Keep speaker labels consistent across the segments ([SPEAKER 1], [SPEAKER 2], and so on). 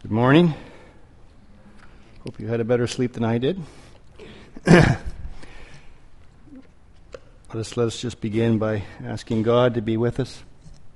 [SPEAKER 1] Good morning. Hope you had a better sleep than I did. Let us just begin by asking God to be with us.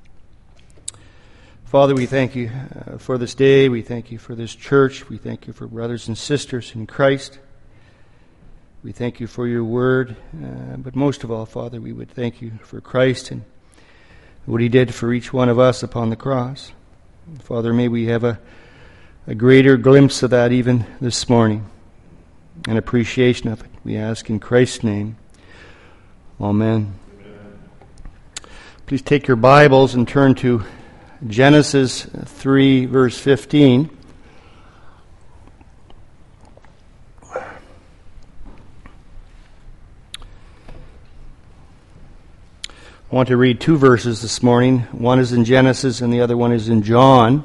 [SPEAKER 1] Father, we thank you for this day. We thank you for this church. We thank you for brothers and sisters in Christ. We thank you for your word. But most of all, Father, we would thank you for Christ and what he did for each one of us upon the cross. Father, may we have a greater glimpse of that even this morning, an appreciation of it. We ask in Christ's name. Amen. Please take your Bibles and turn to Genesis 3, verse 15. I want to read two verses this morning. One is in Genesis and the other one is in John.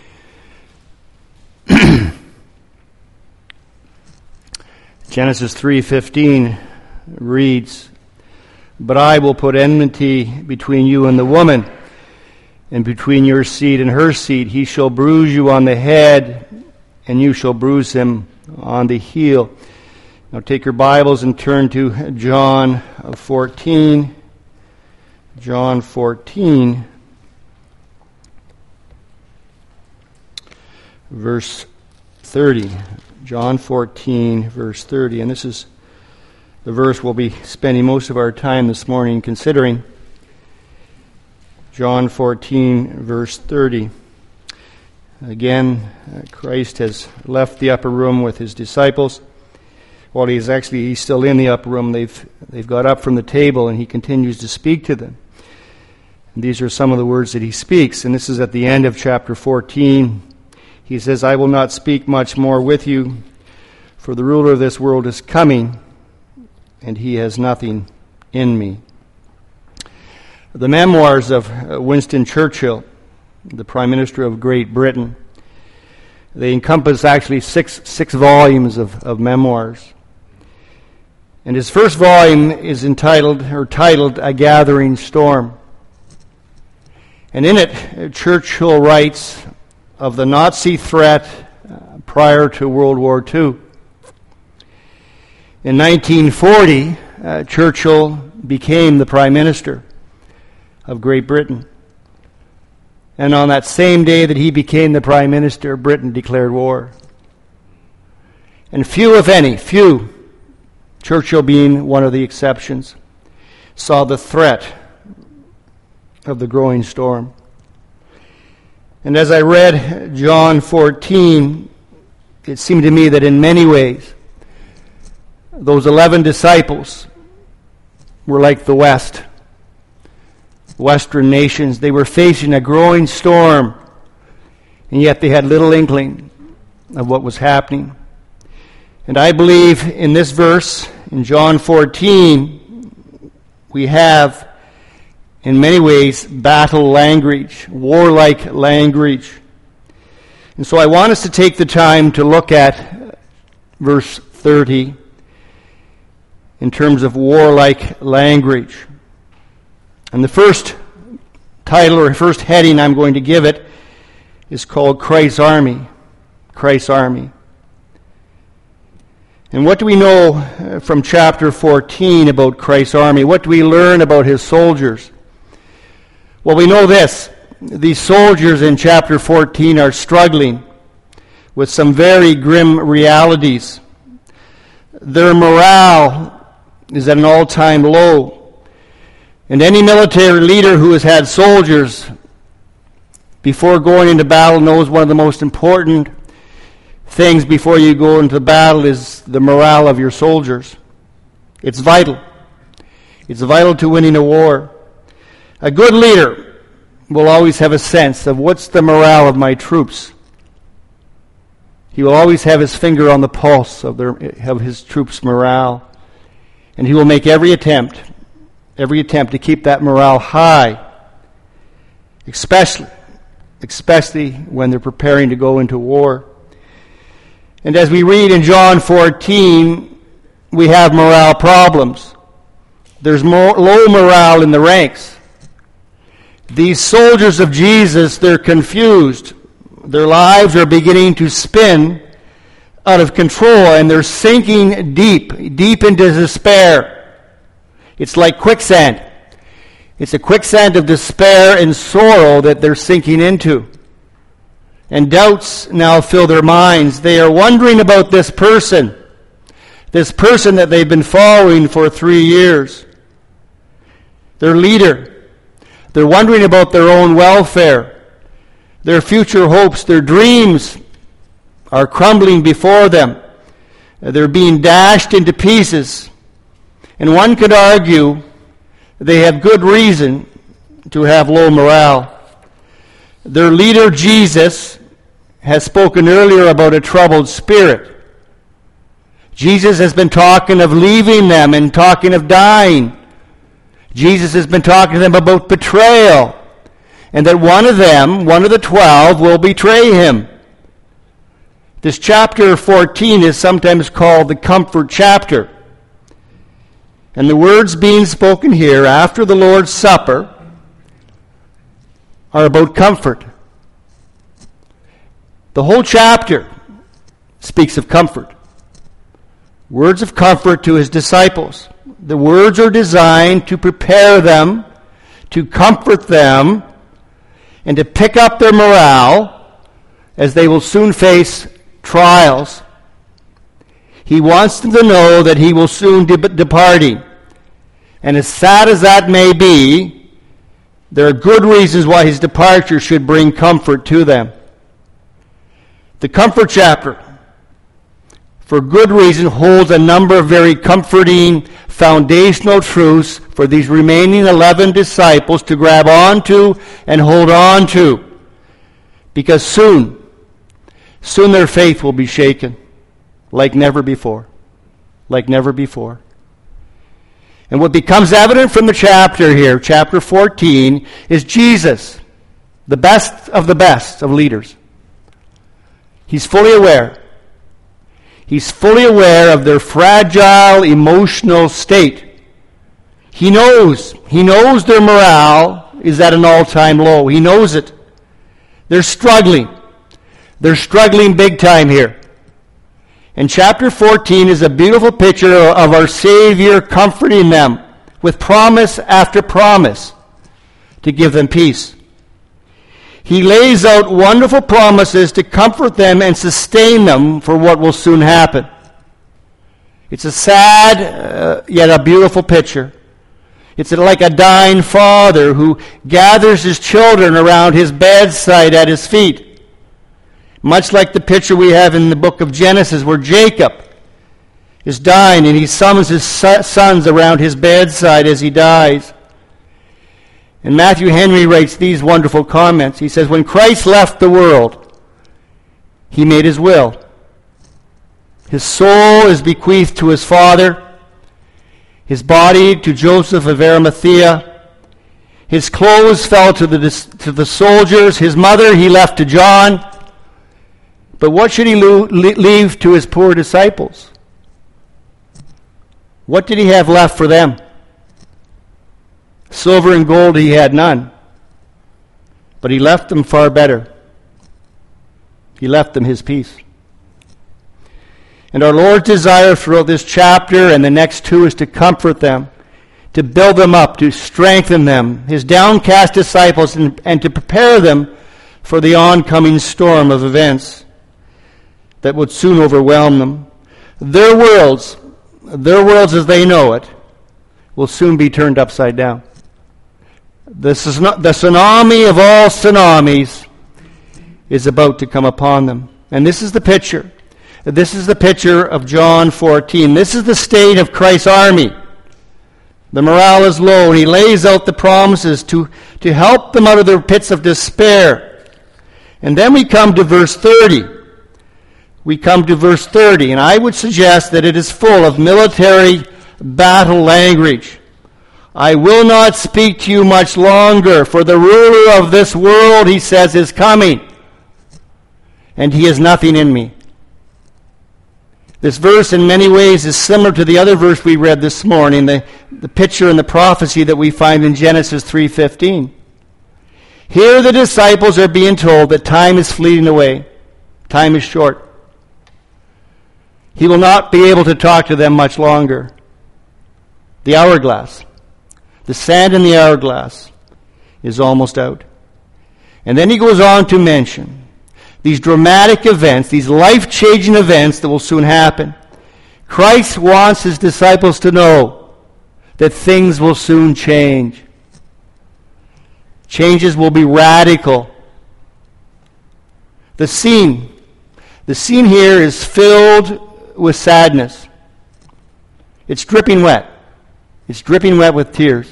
[SPEAKER 1] Genesis 3:15 reads, "But I will put enmity between you and the woman, and between your seed and her seed. He shall bruise you on the head, and you shall bruise him on the heel." Now take your Bibles and turn to John 14. John 14, verse 30. John 14, verse 30. And this is the verse we'll be spending most of our time this morning considering. John 14, verse 30. Again, Christ has left the upper room with his disciples. Well, he's still in the upper room. They've got up from the table, and he continues to speak to them. And these are some of the words that he speaks, and this is at the end of chapter 14. He says, "I will not speak much more with you, for the ruler of this world is coming, and he has nothing in me." The memoirs of Winston Churchill, the Prime Minister of Great Britain, they encompass actually six volumes of memoirs. And his first volume is titled "A Gathering Storm." And in it, Churchill writes of the Nazi threat prior to World War II. In 1940, Churchill became the Prime Minister of Great Britain. And on that same day that he became the Prime Minister, Britain declared war. And few, if any, Churchill being one of the exceptions, saw the threat of the growing storm. And as I read John 14, it seemed to me that in many ways, those 11 disciples were like the Western nations. They were facing a growing storm, and yet they had little inkling of what was happening. And I believe in this verse, in John 14, we have in many ways battle language, warlike language. And so I want us to take the time to look at verse 30 in terms of warlike language. And the first title or first heading I'm going to give it is called Christ's Army. Christ's Army. And what do we know from chapter 14 about Christ's army? What do we learn about his soldiers? Well, we know this. These soldiers in chapter 14 are struggling with some very grim realities. Their morale is at an all-time low. And any military leader who has had soldiers before going into battle knows one of the most important things before you go into battle is the morale of your soldiers. It's vital. It's vital to winning a war. A good leader will always have a sense of what's the morale of my troops. He will always have his finger on the pulse of his troops' morale. And he will make every attempt to keep that morale high, especially when they're preparing to go into war. And as we read in John 14, we have morale problems. There's low morale in the ranks. These soldiers of Jesus, they're confused Their lives are beginning to spin out of control, and they're sinking deep into despair. It's like quicksand. It's a quicksand of despair and sorrow that they're sinking into. And doubts now fill their minds. They are wondering about this person that they've been following for 3 years. Their leader. They're wondering about their own welfare, their future hopes, their dreams are crumbling before them. They're being dashed into pieces. And one could argue they have good reason to have low morale. Their leader, Jesus, has spoken earlier about a troubled spirit. Jesus has been talking of leaving them and talking of dying. Jesus has been talking to them about betrayal, and that one of the 12, will betray him. This chapter 14 is sometimes called the comfort chapter. And the words being spoken here after the Lord's Supper are about comfort. The whole chapter speaks of comfort. Words of comfort to his disciples. The words are designed to prepare them, to comfort them, and to pick up their morale as they will soon face trials. He wants them to know that he will soon be departing. And as sad as that may be, there are good reasons why his departure should bring comfort to them. The comfort chapter, for good reason, holds a number of very comforting foundational truths for these remaining 11 disciples to grab onto and hold on to. Because soon their faith will be shaken like never before. Like never before. And what becomes evident from the chapter here, chapter 14, is Jesus, the best of leaders. He's fully aware. He's fully aware of their fragile emotional state. He knows their morale is at an all-time low. He knows it. They're struggling. They're struggling big time here. And chapter 14 is a beautiful picture of our Savior comforting them with promise after promise to give them peace. He lays out wonderful promises to comfort them and sustain them for what will soon happen. It's a sad, yet a beautiful picture. It's like a dying father who gathers his children around his bedside at his feet. Much like the picture we have in the book of Genesis where Jacob is dying and he summons his sons around his bedside as he dies. And Matthew Henry writes these wonderful comments. He says, when Christ left the world, he made his will. His soul is bequeathed to his Father, his body to Joseph of Arimathea, his clothes fell to the soldiers, his mother he left to John. But what should he leave to his poor disciples? What did he have left for them? Silver and gold he had none. But he left them far better. He left them his peace. And our Lord's desire throughout this chapter and the next two is to comfort them, to build them up, to strengthen them, his downcast disciples, and to prepare them for the oncoming storm of events that would soon overwhelm them. Their worlds as they know it, will soon be turned upside down. The tsunami of all tsunamis is about to come upon them. And this is the picture. This is the picture of John 14. This is the state of Christ's army. The morale is low, and he lays out the promises to help them out of their pits of despair. And then we come to verse 30. And I would suggest that it is full of military battle language. I will not speak to you much longer, for the ruler of this world, he says, is coming, and he has nothing in me. This verse in many ways is similar to the other verse we read this morning, the picture and the prophecy that we find in Genesis 3:15. Here the disciples are being told that time is fleeting away. Time is short. He will not be able to talk to them much longer. The hourglass, the sand in the hourglass is almost out. And then he goes on to mention these dramatic events, these life-changing events that will soon happen. Christ wants his disciples to know that things will soon change. Changes will be radical. The scene here is filled with sadness. It's dripping wet. It's dripping wet with tears.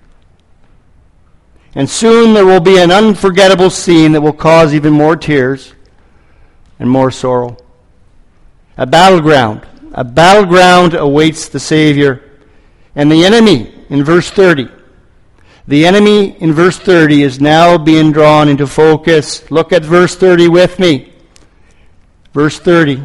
[SPEAKER 1] And soon there will be an unforgettable scene that will cause even more tears and more sorrow. A battleground awaits the Savior. And the enemy in verse 30. The enemy in verse 30 is now being drawn into focus. Look at verse 30 with me. Verse 30.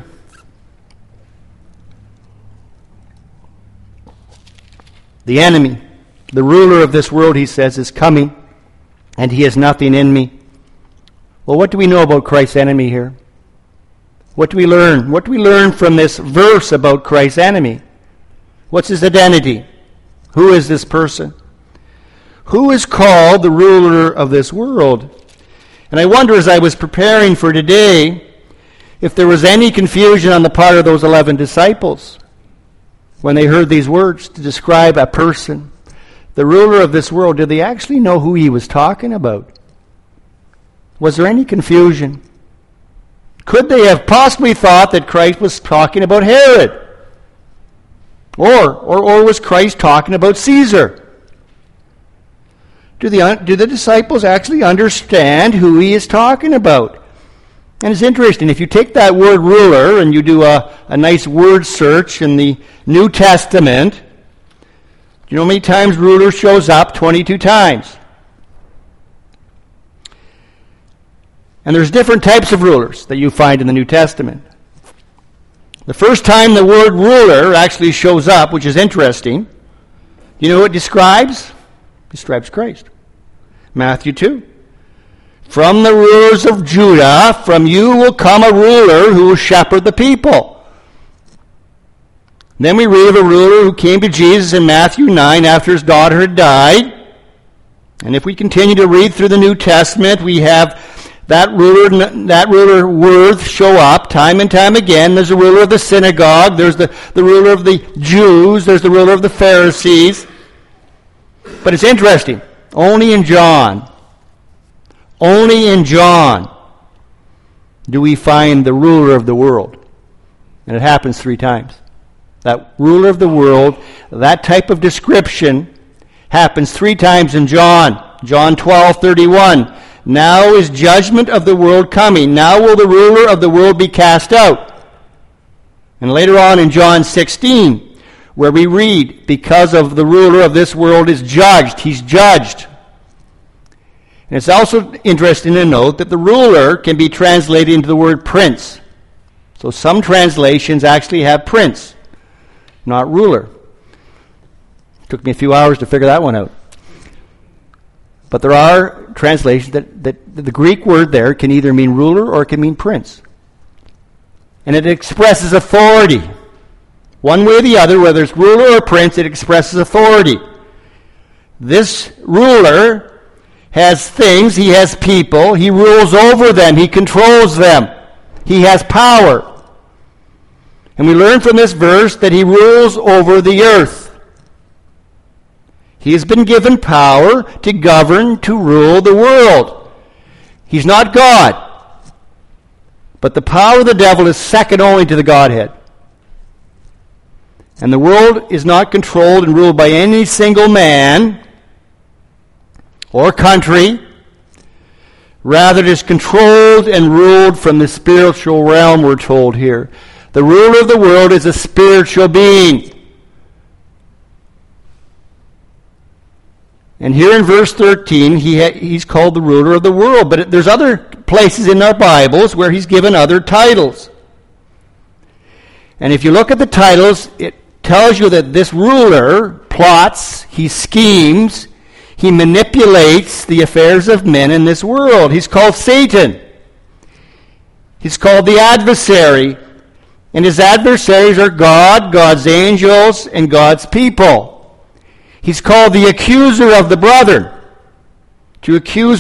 [SPEAKER 1] The enemy, the ruler of this world, he says, is coming, and he has nothing in me. Well, what do we know about Christ's enemy here? What do we learn? What do we learn from this verse about Christ's enemy? What's his identity? Who is this person? Who is called the ruler of this world? And I wonder, as I was preparing for today, if there was any confusion on the part of those 11 disciples when they heard these words to describe a person, the ruler of this world. Did they actually know who he was talking about? Was there any confusion? Could they have possibly thought that Christ was talking about Herod? Or was Christ talking about Caesar? Do the disciples actually understand who he is talking about? And it's interesting, if you take that word ruler and you do a nice word search in the New Testament, do you know how many times ruler shows up? 22 times. And there's different types of rulers that you find in the New Testament. The first time the word ruler actually shows up, which is interesting, you know what it describes? It describes Christ. Matthew 2. From the rulers of Judah, from you will come a ruler who will shepherd the people. Then we read of a ruler who came to Jesus in Matthew 9 after his daughter had died. And if we continue to read through the New Testament, we have that ruler worth show up time and time again. There's a ruler of the synagogue. There's the ruler of the Jews. There's the ruler of the Pharisees. But it's interesting. Only in John do we find the ruler of the world. And it happens 3 times. That ruler of the world, that type of description, happens 3 times in John. John 12:31. Now is judgment of the world coming. Now will the ruler of the world be cast out. And later on in John 16, where we read, because of the ruler of this world is judged. He's judged. And it's also interesting to note that the ruler can be translated into the word prince. So some translations actually have prince, not ruler. It took me a few hours to figure that one out. But there are translations that the Greek word there can either mean ruler or it can mean prince. And it expresses authority. One way or the other, whether it's ruler or prince, it expresses authority. This ruler has things, he has people, he rules over them, he controls them, he has power. And we learn from this verse that he rules over the earth. He has been given power to govern, to rule the world. He's not God. But the power of the devil is second only to the Godhead. And the world is not controlled and ruled by any single man or country. Rather, it is controlled and ruled from the spiritual realm, we're told here. The ruler of the world is a spiritual being. And here in verse 13, he's called the ruler of the world. But there's other places in our Bibles where he's given other titles. And if you look at the titles, it tells you that this ruler plots, he schemes, He manipulates the affairs of men in this world. He's called Satan. He's called the adversary. And his adversaries are God, God's angels, and God's people. He's called the accuser of the brethren. To accuse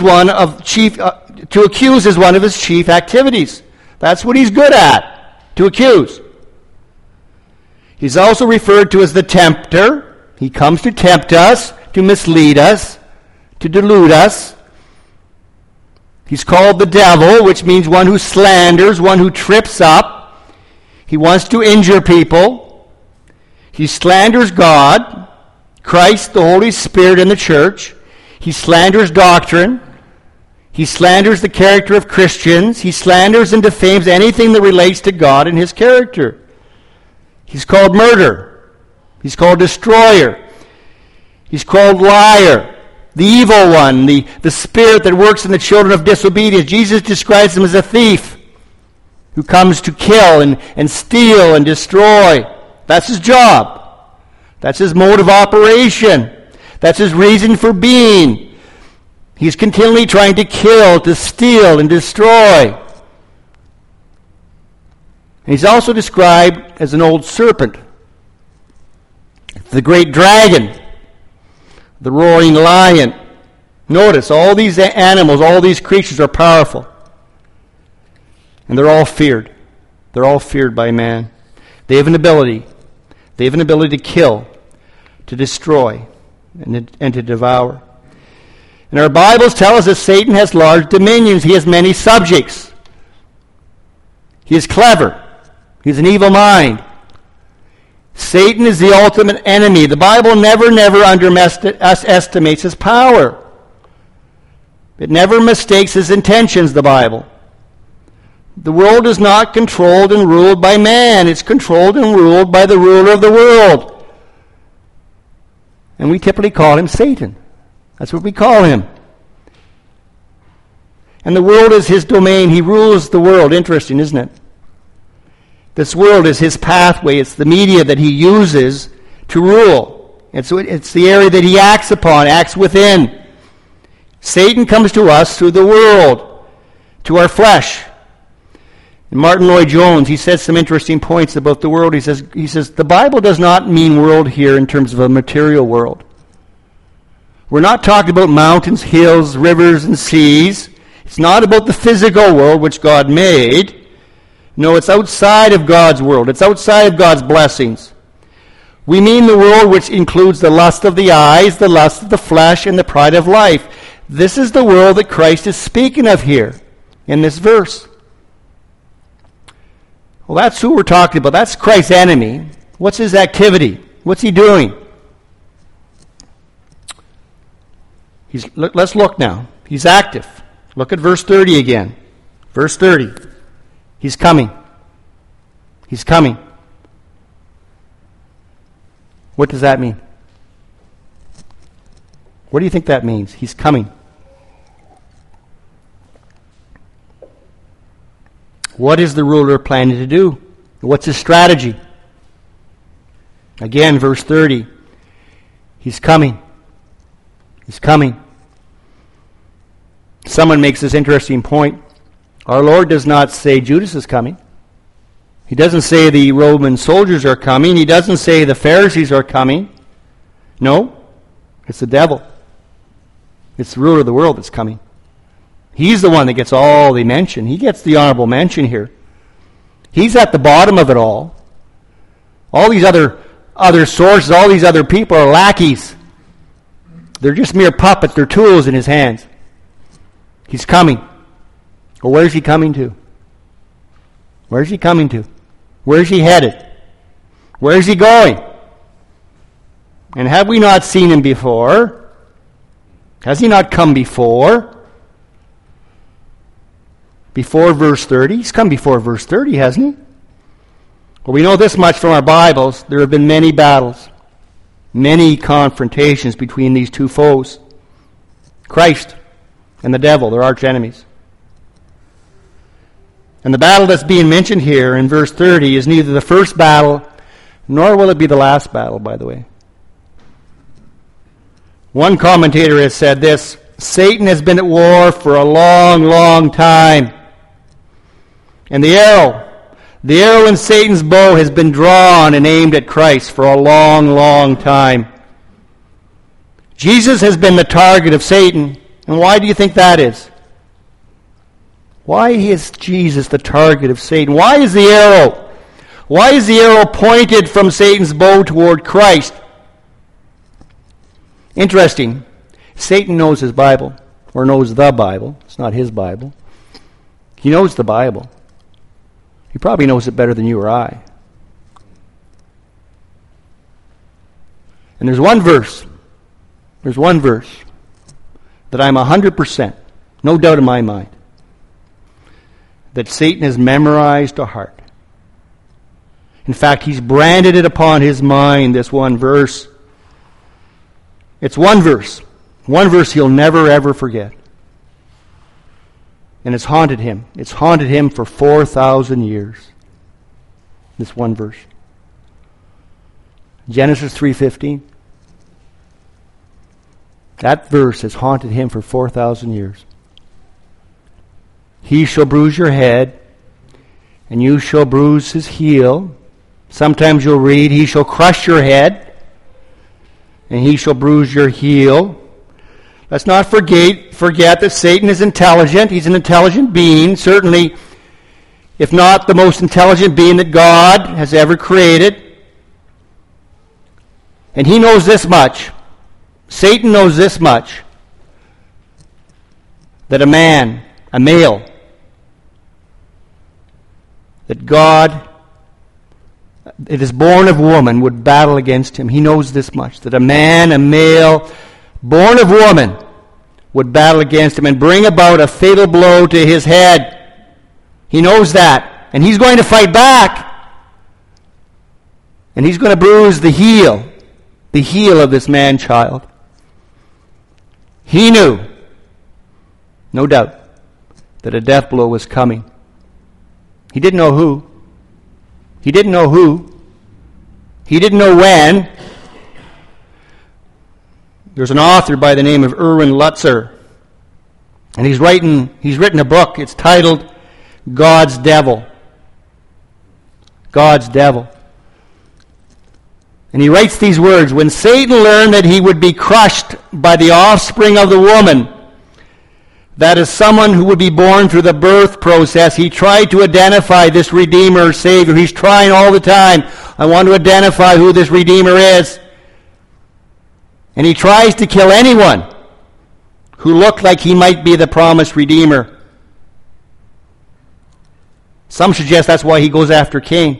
[SPEAKER 1] is one of his chief activities. That's what he's good at, to accuse. He's also referred to as the tempter. He comes to tempt us, to mislead us, to delude us. He's called the devil, which means one who slanders, one who trips up. He wants to injure people. He slanders God, Christ, the Holy Spirit, and the church. He slanders doctrine. He slanders the character of Christians. He slanders and defames anything that relates to God and his character. He's called murder. He's called destroyer. He's called liar. The evil one, the spirit that works in the children of disobedience. Jesus describes him as a thief who comes to kill and steal and destroy. That's his job. That's his mode of operation. That's his reason for being. He's continually trying to kill, to steal, and destroy. And he's also described as an old serpent, the great dragon, the roaring lion. Notice, all these animals, all these creatures are powerful. And they're all feared. They're all feared by man. They have an ability. They have an ability to kill, to destroy, and to devour. And our Bibles tell us that Satan has large dominions. He has many subjects. He is clever. He's an evil mind. Satan is the ultimate enemy. The Bible never underestimates his power. It never mistakes his intentions, the Bible. The world is not controlled and ruled by man. It's controlled and ruled by the ruler of the world. And we typically call him Satan. That's what we call him. And the world is his domain. He rules the world. Interesting, isn't it? This world is his pathway. It's the media that he uses to rule. It's the area that he acts upon, acts within. Satan comes to us through the world, to our flesh. And Martin Lloyd-Jones, he says some interesting points about the world. He says, the Bible does not mean world here in terms of a material world. We're not talking about mountains, hills, rivers, and seas. It's not about the physical world which God made. No, it's outside of God's world. It's outside of God's blessings. We mean the world which includes the lust of the eyes, the lust of the flesh, and the pride of life. This is the world that Christ is speaking of here in this verse. Well, that's who we're talking about. That's Christ's enemy. What's his activity? What's he doing? Let's look now. He's active. Look at verse 30 again. Verse 30. He's coming. He's coming. What does that mean? What do you think that means? He's coming. What is the ruler planning to do? What's his strategy? Again, verse 30. He's coming. He's coming. Someone makes this interesting point. Our Lord does not say Judas is coming. He doesn't say the Roman soldiers are coming. He doesn't say the Pharisees are coming. No, it's the devil. It's the ruler of the world that's coming. He's the one that gets all the mention. He gets the honorable mention here. He's at the bottom of it all. All these other sources, all these other people are lackeys. They're just mere puppets. They're tools in his hands. He's coming. Well, where's he coming to? Where's he coming to? Where's he headed? Where's he going? And have we not seen him before? Has he not come before? Before verse 30? He's come before verse 30, hasn't he? Well, we know this much from our Bibles. There have been many battles, many confrontations between these two foes. Christ and the devil, their arch enemies. And the battle that's being mentioned here in verse 30 is neither the first battle, nor will it be the last battle, by the way. One commentator has said this: Satan has been at war for a long, long time. And the arrow in Satan's bow has been drawn and aimed at Christ for a long, long time. Jesus has been the target of Satan. And why do you think that is? Why is Jesus the target of Satan? Why is the arrow pointed from Satan's bow toward Christ? Interesting. Satan knows his Bible, or knows the Bible. It's not his Bible. He knows the Bible. He probably knows it better than you or I. And there's one verse that I'm 100%, no doubt in my mind, that Satan has memorized to heart. In fact, he's branded it upon his mind, this one verse. It's one verse he'll never ever forget. And it's haunted him. It's haunted him for 4,000 years. This one verse. Genesis 3:15. That verse has haunted him for 4,000 years. He shall bruise your head, and you shall bruise his heel. Sometimes you'll read, he shall crush your head, and he shall bruise your heel. Let's not forget that Satan is intelligent. He's an intelligent being, certainly, if not the most intelligent being that God has ever created. And he knows this much. Satan knows this much, that a male, that God, it is born of woman, would battle against him. He knows this much, that a male, born of woman, would battle against him and bring about a fatal blow to his head. He knows that. And he's going to fight back. And he's going to bruise the heel of this man-child. He knew, no doubt, that a death blow was coming. He didn't know who. He didn't know when. There's an author by the name of Erwin Lutzer, and he's written a book. It's titled God's Devil. God's Devil. And he writes these words: when Satan learned that he would be crushed by the offspring of the woman, that is someone who would be born through the birth process, he tried to identify this Redeemer or Savior. He's trying all the time. I want to identify who this Redeemer is. And he tries to kill anyone who looked like he might be the promised Redeemer. Some suggest that's why he goes after Cain.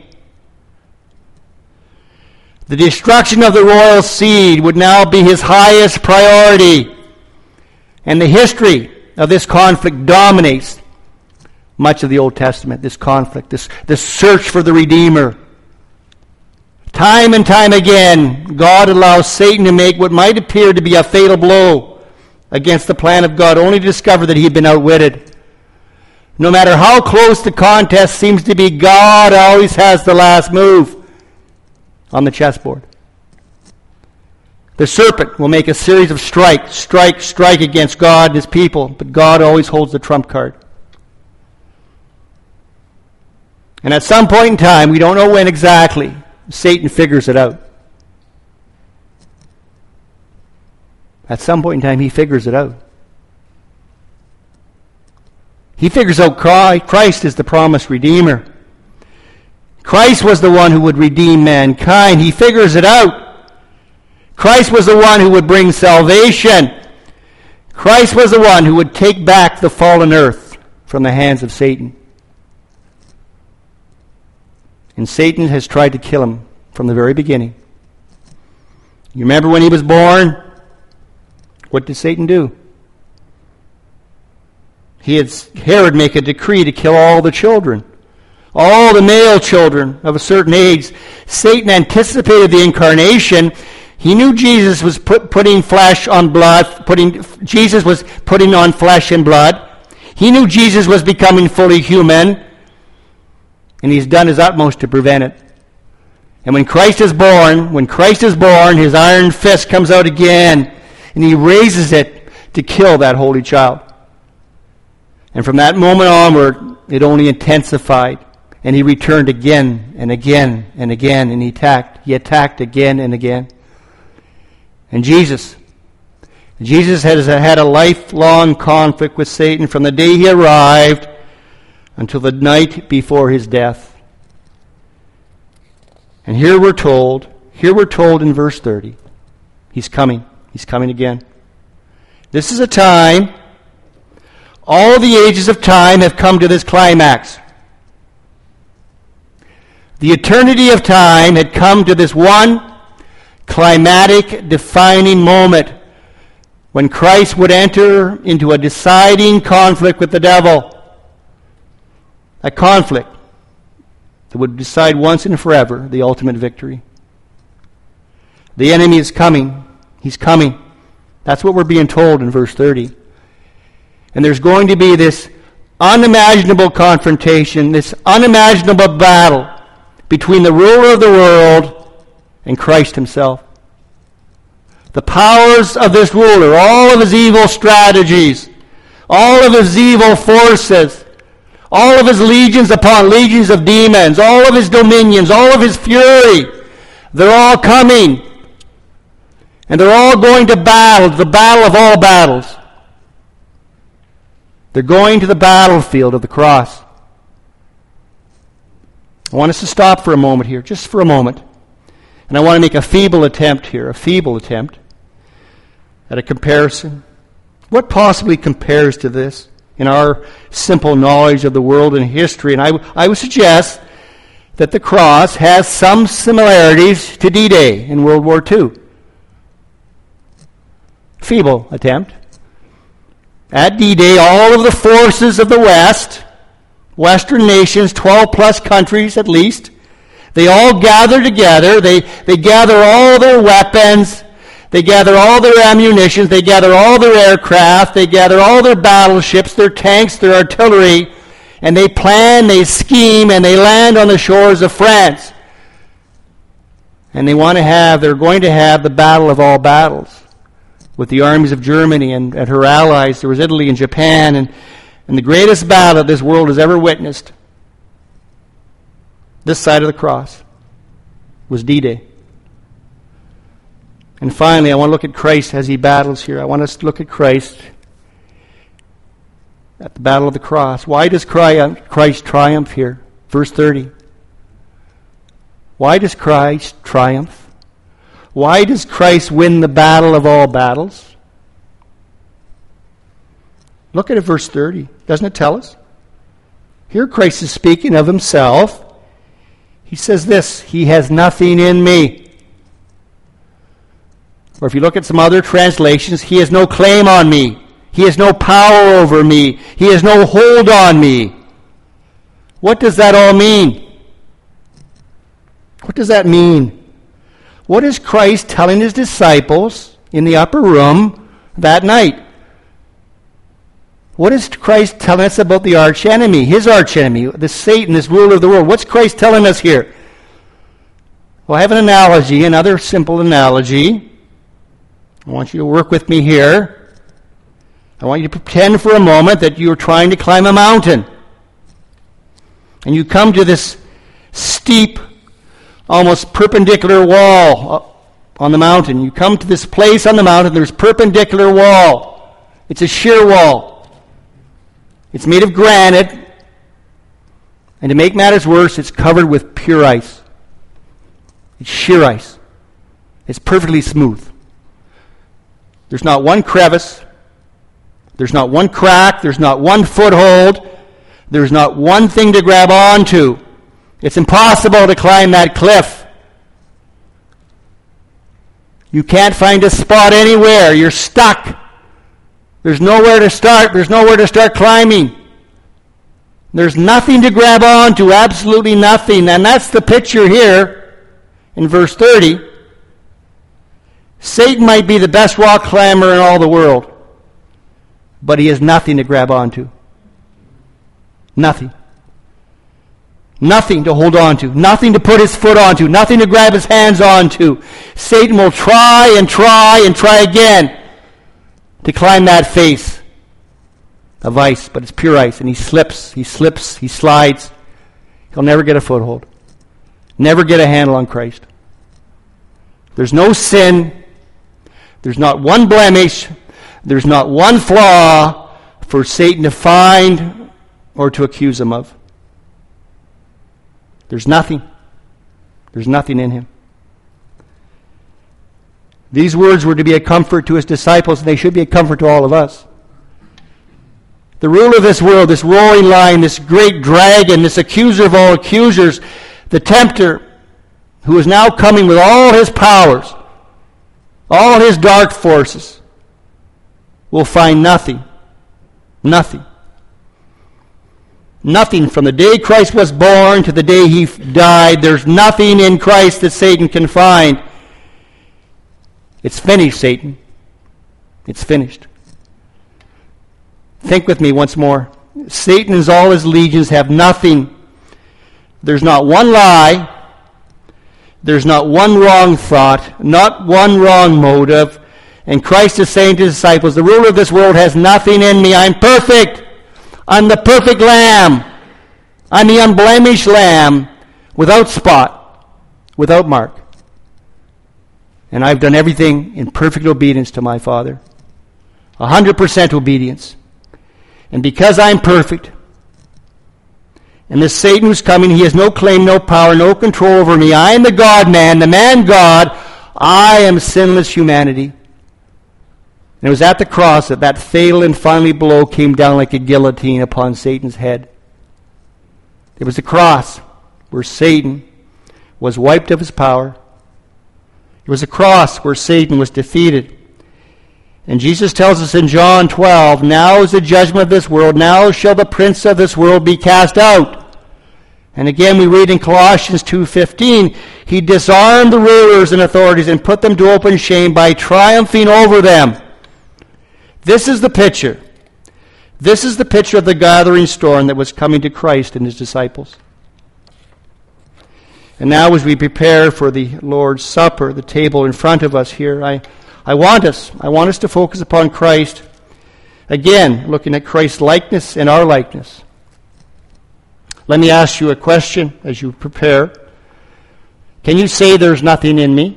[SPEAKER 1] The destruction of the royal seed would now be his highest priority. And the history of this conflict dominates much of the Old Testament, this conflict, this search for the Redeemer. Time and time again, God allows Satan to make what might appear to be a fatal blow against the plan of God, only to discover that he had been outwitted. No matter how close the contest seems to be, God always has the last move on the chessboard. The serpent will make a series of strike against God and his people, but God always holds the trump card. And at some point in time, we don't know when exactly, Satan figures it out. At some point in time, he figures it out. He figures out Christ is the promised Redeemer. Christ was the one who would redeem mankind. He figures it out. Christ was the one who would bring salvation. Christ was the one who would take back the fallen earth from the hands of Satan. And Satan has tried to kill him from the very beginning. You remember when he was born? What did Satan do? Herod make a decree to kill all the children. All the male children of a certain age. Satan anticipated the incarnation. He knew Jesus was putting flesh on blood. Jesus was putting on flesh and blood. He knew Jesus was becoming fully human. And he's done his utmost to prevent it. And when Christ is born, his iron fist comes out again. and he raises it to kill that holy child. And from that moment onward, it only intensified. And he returned again and again and again, and he attacked again and again. And Jesus has had a lifelong conflict with Satan from the day he arrived until the night before his death. And here we're told in verse 30, he's coming again. This is a time, all the ages of time have come to this climax. The eternity of time had come to this one climatic, defining moment when Christ would enter into a deciding conflict with the devil. A conflict that would decide once and forever the ultimate victory. The enemy is coming. He's coming. That's what we're being told in verse 30. And there's going to be this unimaginable confrontation, this unimaginable battle between the ruler of the world and Christ himself. The powers of this ruler, all of his evil strategies, all of his evil forces, all of his legions upon legions of demons, all of his dominions, all of his fury, they're all coming. And they're all going to battle, the battle of all battles. They're going to the battlefield of the cross. I want us to stop for a moment here, just for a moment. And I want to make a feeble attempt at a comparison. What possibly compares to this in our simple knowledge of the world and history? And I would suggest that the cross has some similarities to D-Day in World War II. Feeble attempt. At D-Day, all of the forces of the West, Western nations, 12 plus countries at least, they all gather together. They gather all their weapons. They gather all their ammunition. They gather all their aircraft. They gather all their battleships, their tanks, their artillery. And they plan, they scheme, and they land on the shores of France. And they're going to have the battle of all battles with the armies of Germany and her allies. There was Italy and Japan, and the greatest battle this world has ever witnessed, this side of the cross, was D-Day. And finally, I want to look at Christ as he battles here. I want us to look at Christ at the battle of the cross. Why does Christ triumph here? Verse 30. Why does Christ triumph? Why does Christ win the battle of all battles? Look at it, verse 30. Doesn't it tell us? Here Christ is speaking of himself. He says this, he has nothing in me. Or if you look at some other translations, he has no claim on me. He has no power over me. He has no hold on me. What does that all mean? What does that mean? What is Christ telling his disciples in the upper room that night? What is Christ telling us about the archenemy, his archenemy, the Satan, this ruler of the world? What's Christ telling us here? Well, I have an analogy, another simple analogy. I want you to work with me here. I want you to pretend for a moment that you're trying to climb a mountain. And you come to this steep, almost perpendicular wall on the mountain. You come to this place on the mountain, there's perpendicular wall. It's a sheer wall. It's made of granite, and to make matters worse, it's covered with pure ice. It's sheer ice. It's perfectly smooth. There's not one crevice. There's not one crack. There's not one foothold. There's not one thing to grab onto. It's impossible to climb that cliff. You can't find a spot anywhere. You're stuck. There's nowhere to start. There's nowhere to start climbing. There's nothing to grab onto, absolutely nothing. And that's the picture here in verse 30. Satan might be the best rock climber in all the world, but he has nothing to grab onto. Nothing. Nothing to hold on to. Nothing to put his foot onto. Nothing to grab his hands onto. Satan will try and try and try again. to climb that face of ice, but it's pure ice, and he slips, he slides. He'll never get a foothold. Never get a handle on Christ. There's no sin. There's not one blemish. There's not one flaw for Satan to find or to accuse him of. There's nothing. There's nothing in him. These words were to be a comfort to his disciples, and they should be a comfort to all of us. The ruler of this world, this roaring lion, this great dragon, this accuser of all accusers, the tempter, who is now coming with all his powers, all his dark forces, will find nothing. Nothing. Nothing from the day Christ was born to the day he died. There's nothing in Christ that Satan can find. It's finished, Satan. It's finished. Think with me once more. Satan and all his legions have nothing. There's not one lie. There's not one wrong thought. Not one wrong motive. And Christ is saying to his disciples, the ruler of this world has nothing in me. I'm perfect. I'm the perfect lamb. I'm the unblemished lamb, without spot, without mark. And I've done everything in perfect obedience to my Father. 100% obedience. And because I'm perfect, and this Satan who's coming, he has no claim, no power, no control over me. I am the God-man, the man-God. I am sinless humanity. And it was at the cross that that fatal and final blow came down like a guillotine upon Satan's head. It was the cross where Satan was wiped of his power. It was a cross where Satan was defeated. And Jesus tells us in John 12, now is the judgment of this world, now shall the prince of this world be cast out. And again we read in Colossians 2:15, he disarmed the rulers and authorities and put them to open shame by triumphing over them. This is the picture. This is the picture of the gathering storm that was coming to Christ and his disciples. And now as we prepare for the Lord's Supper, the table in front of us here, I want us to focus upon Christ. Again, looking at Christ's likeness and our likeness. Let me ask you a question as you prepare. Can you say there's nothing in me?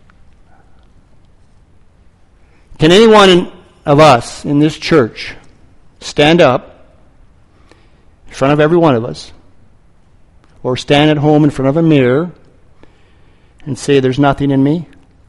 [SPEAKER 1] Can anyone of us in this church stand up in front of every one of us, or stand at home in front of a mirror and say there's nothing in me?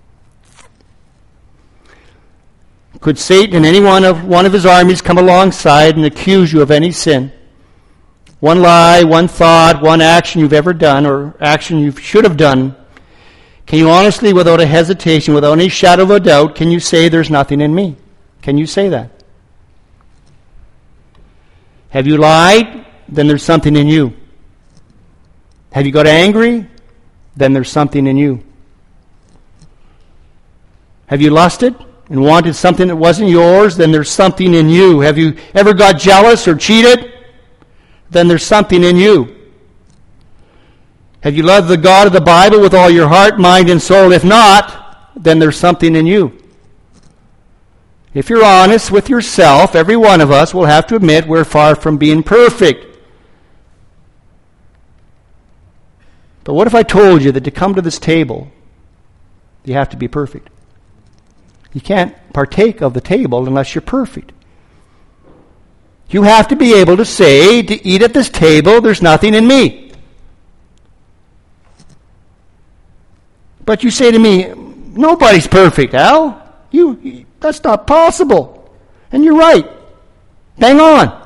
[SPEAKER 1] Could Satan and any one of his armies come alongside and accuse you of any sin? One lie, one thought, one action you've ever done, or action you should have done. Can you honestly, without a hesitation, without any shadow of a doubt, can you say there's nothing in me? Can you say that? Have you lied? Then there's something in you. Have you got angry? Then there's something in you. Have you lusted and wanted something that wasn't yours? Then there's something in you. Have you ever got jealous or cheated? Then there's something in you. Have you loved the God of the Bible with all your heart, mind, and soul? If not, then there's something in you. If you're honest with yourself, every one of us will have to admit we're far from being perfect. But what if I told you that to come to this table, you have to be perfect? You can't partake of the table unless you're perfect. You have to be able to say, to eat at this table, there's nothing in me. But you say to me, nobody's perfect, Al. That's not possible. And you're right. Bang on.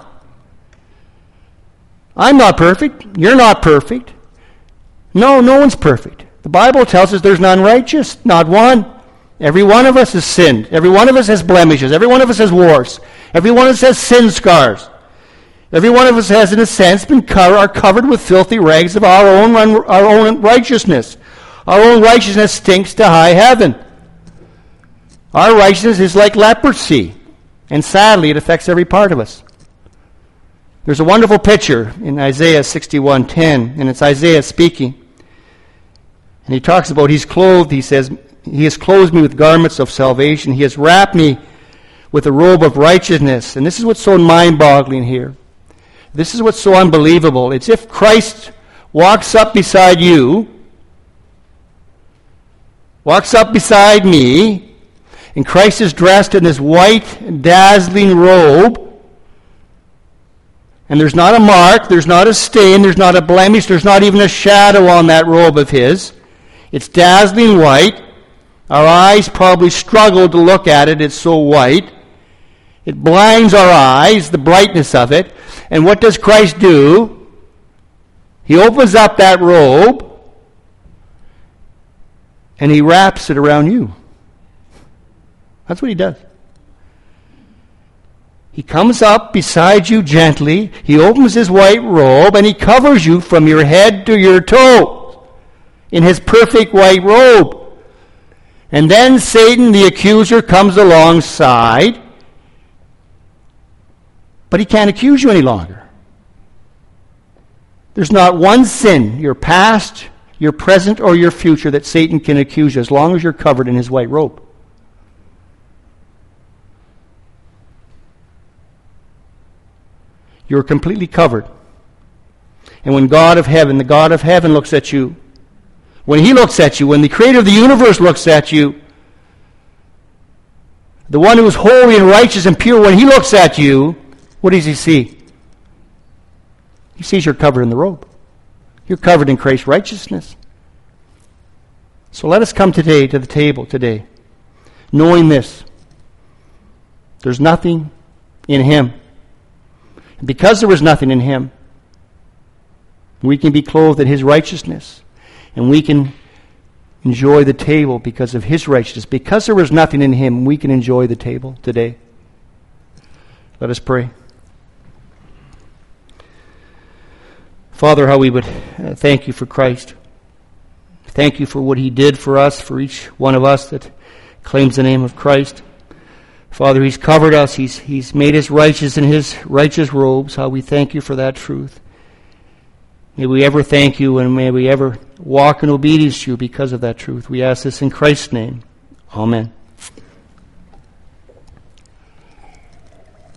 [SPEAKER 1] I'm not perfect. You're not perfect. No one's perfect. The Bible tells us there's none righteous, not one. Every one of us has sinned. Every one of us has blemishes. Every one of us has warts. Every one of us has sin scars. Every one of us has, in a sense, been covered with filthy rags of our own righteousness. Our own righteousness stinks to high heaven. Our righteousness is like leprosy, and sadly, it affects every part of us. There's a wonderful picture in Isaiah 61:10, and it's Isaiah speaking. And he talks about he's clothed, he says, he has clothed me with garments of salvation. He has wrapped me with a robe of righteousness. And this is what's so mind-boggling here. This is what's so unbelievable. It's if Christ walks up beside you, walks up beside me, and Christ is dressed in this white, dazzling robe, and there's not a mark, there's not a stain, there's not a blemish, there's not even a shadow on that robe of his. It's dazzling white. Our eyes probably struggle to look at it, it's so white. It blinds our eyes, the brightness of it. And what does Christ do? He opens up that robe, and he wraps it around you. That's what he does. He comes up beside you gently, he opens his white robe, and he covers you from your head to your toes in his perfect white robe. And then Satan, the accuser, comes alongside, but he can't accuse you any longer. There's not one sin, your past, your present, or your future, that Satan can accuse you as long as you're covered in his white robe. You're completely covered. And when God of heaven, the God of heaven looks at you, when he looks at you, when the creator of the universe looks at you, the one who is holy and righteous and pure, when he looks at you, what does he see? He sees you're covered in the robe. You're covered in Christ's righteousness. So let us come today to the table today, knowing this. There's nothing in him. And because there was nothing in him, we can be clothed in his righteousness. And we can enjoy the table because of his righteousness. Because there was nothing in him, we can enjoy the table today. Let us pray. Father, how we would thank you for Christ. Thank you for what he did for us, for each one of us that claims the name of Christ. Father, he's covered us. He's made us righteous in his righteous robes. How we thank you for that truth. May we ever thank you, and may we ever walk in obedience to you because of that truth. We ask this in Christ's name. Amen.